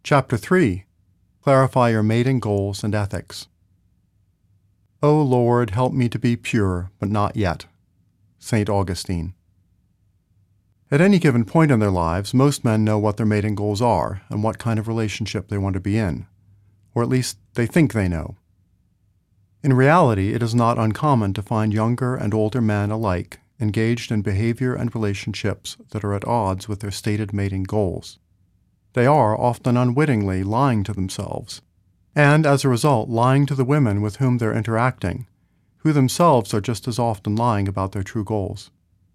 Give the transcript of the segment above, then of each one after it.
Chapter 3. Clarify your mating goals and ethics. O Lord, help me to be pure, but not yet. St. Augustine. At any given point in their lives, most men know what their mating goals are and what kind of relationship they want to be in, or at least they think they know. In reality, it is not uncommon to find younger and older men alike engaged in behavior and relationships that are at odds with their stated mating goals. They are, often unwittingly, lying to themselves, and as a result lying to the women with whom they're interacting, who themselves are just as often lying about their true goals.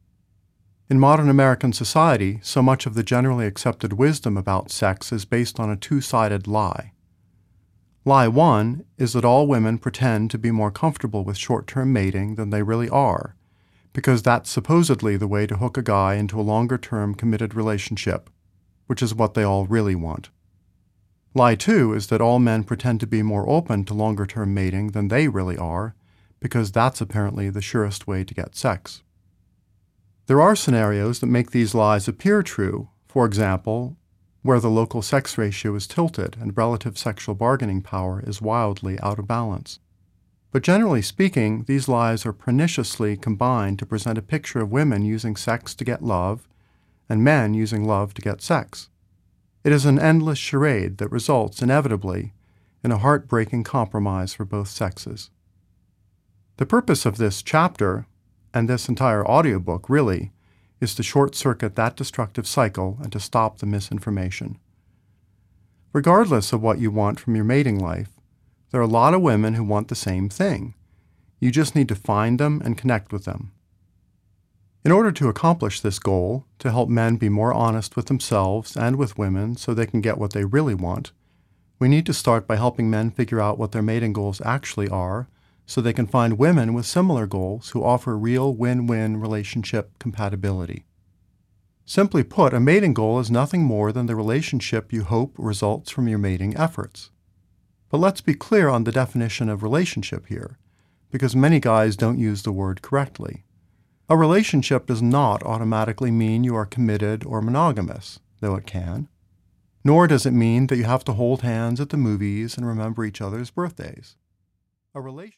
In modern American society, so much of the generally accepted wisdom about sex is based on a two-sided lie. Lie 1 is that all women pretend to be more comfortable with short-term mating than they really are, because that's supposedly the way to hook a guy into a longer-term committed relationship, which is what they all really want. Lie 2 is that all men pretend to be more open to longer-term mating than they really are, because that's apparently the surest way to get sex. There are scenarios that make these lies appear true, for example, where the local sex ratio is tilted and relative sexual bargaining power is wildly out of balance. But generally speaking, these lies are perniciously combined to present a picture of women using sex to get love and men using love to get sex. It is an endless charade that results, inevitably, in a heartbreaking compromise for both sexes. The purpose of this chapter, and this entire audiobook really, is to short-circuit that destructive cycle and to stop the misinformation. Regardless of what you want from your mating life, there are a lot of women who want the same thing. You just need to find them and connect with them. In order to accomplish this goal, to help men be more honest with themselves and with women so they can get what they really want, we need to start by helping men figure out what their mating goals actually are so they can find women with similar goals who offer real win-win relationship compatibility. Simply put, a mating goal is nothing more than the relationship you hope results from your mating efforts. But let's be clear on the definition of relationship here, because many guys don't use the word correctly. A relationship does not automatically mean you are committed or monogamous, though it can. Nor does it mean that you have to hold hands at the movies and remember each other's birthdays. A relation